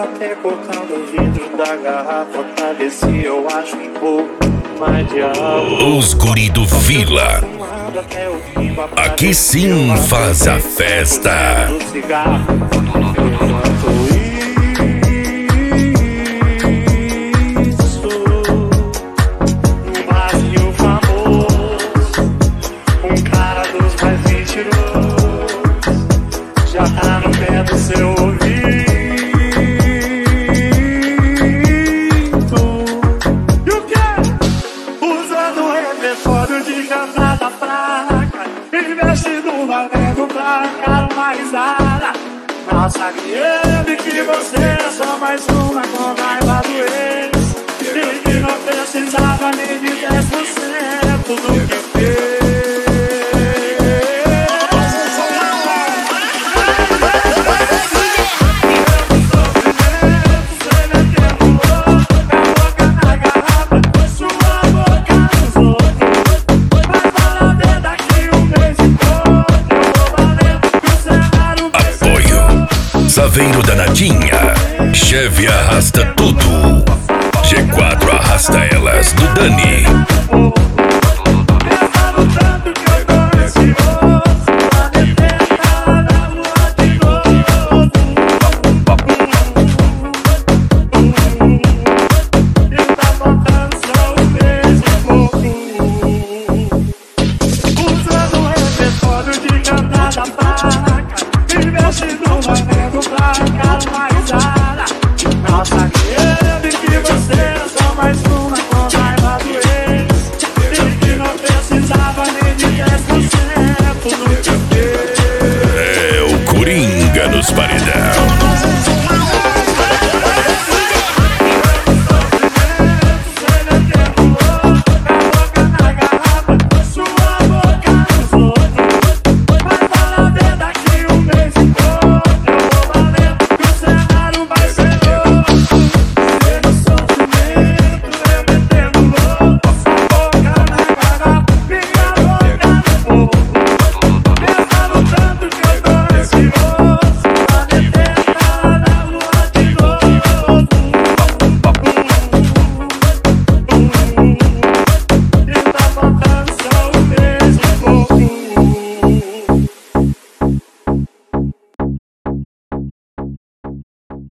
até cortando o vidro da garrafa pra ver se eu acho um pouco mais de álcool. Os guri do Vila, aqui sim faz a festa. Já tá no pé do seu ouvido. E o quê? Usando o repertório de cantada fraca, investe no valendo pra arrancar uma risada. Mal sabe ele que você é só mais uma com raiva do ex. E que não precisava nem de 10% do que fez. Saveiro da Nadinha, Chevy arrasta tudo, G4 arrasta elas do Dani.